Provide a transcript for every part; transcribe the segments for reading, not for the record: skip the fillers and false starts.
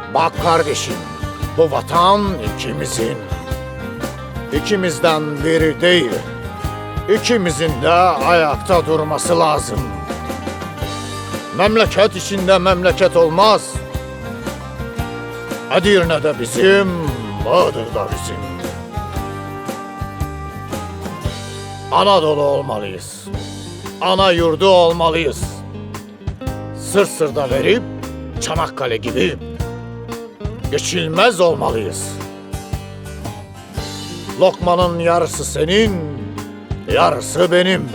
Bak kardeşim, bu vatan ikimizin. İkimizden biri değil. İkimizin de ayakta durması lazım. Memleket içinde memleket olmaz. Edirne'de bizim, Iğdır'da bizim. Anadolu olmalıyız. Ana yurdu olmalıyız. Sırt sırta verip Çanakkale gibi geçilmez olmalıyız. Lokmanın yarısı senin, yarısı benim.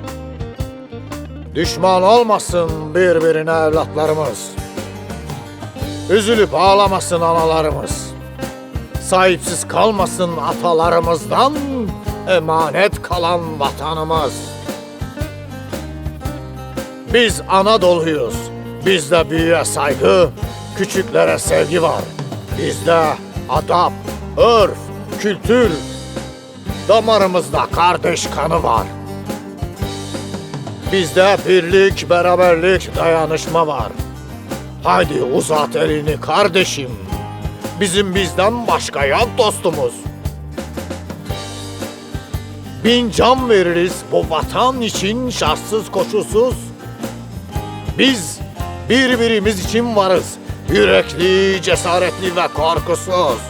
Düşman olmasın birbirine evlatlarımız. Üzülüp ağlamasın analarımız. Sahipsiz kalmasın atalarımızdan emanet kalan vatanımız. Biz Anadolu'yuz. Bizde büyüğe saygı, küçüklere sevgi var. Bizde adap, örf, kültür, damarımızda kardeş kanı var. Bizde birlik, beraberlik, dayanışma var. Haydi uzat elini kardeşim. Bizim bizden başka yok dostumuz. Bin can veririz bu vatan için şartsız koşulsuz. Biz birbirimiz için varız. Yürekli, cesaretli ve korkusuz.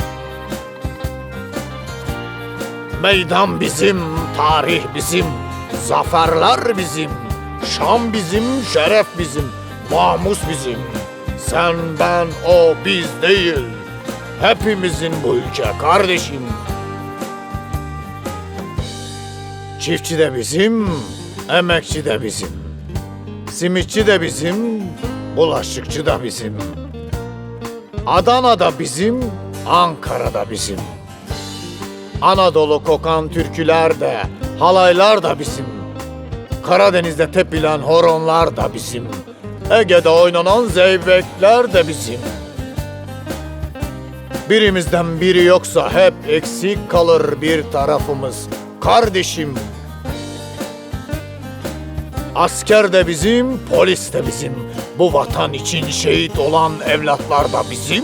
Meydan bizim, tarih bizim, zaferler bizim, şan bizim, şeref bizim, namus bizim. Sen, ben, o, biz değil. Hepimizin bu ülke kardeşim. Çiftçi de bizim, emekçi de bizim. Simitçi de bizim, bulaşıkçı da bizim. Adana'da bizim, Ankara'da bizim. Anadolu kokan türküler de, halaylar da bizim. Karadeniz'de tepilen horonlar da bizim. Ege'de oynanan zeybekler de bizim. Birimizden biri yoksa hep eksik kalır bir tarafımız. Kardeşim. Asker de bizim, polis de bizim. Bu vatan için şehit olan evlatlar da bizim.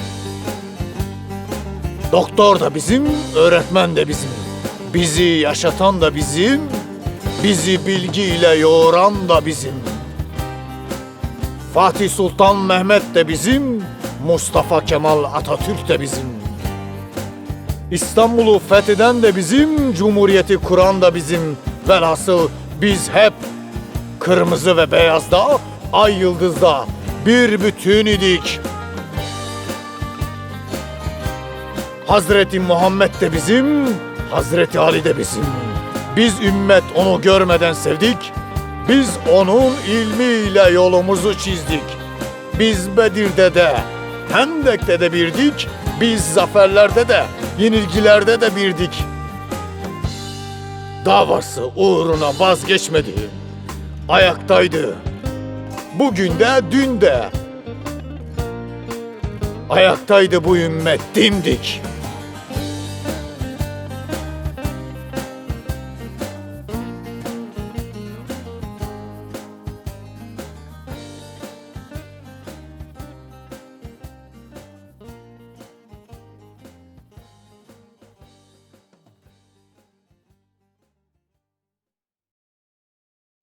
Doktor da bizim, öğretmen de bizim. Bizi yaşatan da bizim. Bizi bilgiyle yoğuran da bizim. Fatih Sultan Mehmet de bizim. Mustafa Kemal Atatürk de bizim. İstanbul'u fetheden de bizim, Cumhuriyeti kuran da bizim. Velhasıl biz hep kırmızı ve beyazda, ay yıldızda bir bütün idik. Hazreti Muhammed de bizim, Hazreti Ali de bizim. Biz ümmet onu görmeden sevdik. Biz onun ilmiyle yolumuzu çizdik. Biz Bedir'de de, Hendek'te de birdik. Biz zaferlerde de, yenilgilerde de birdik. Davası uğruna vazgeçmedi. Ayaktaydı. Bugün de, dün de. Ayaktaydı bu ümmet dimdik.